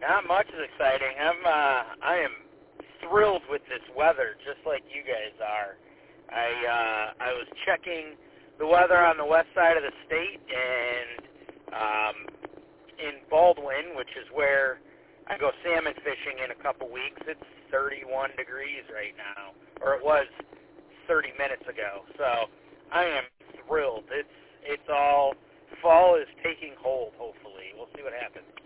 Not much is exciting. I am thrilled with this weather, just like you guys are. I was checking the weather on the west side of the state, and in Baldwin, which is where I go salmon fishing in a couple weeks, it's 31 degrees right now, or it was 30 minutes ago. So I am thrilled. It's all, fall is taking hold, hopefully. We'll see what happens.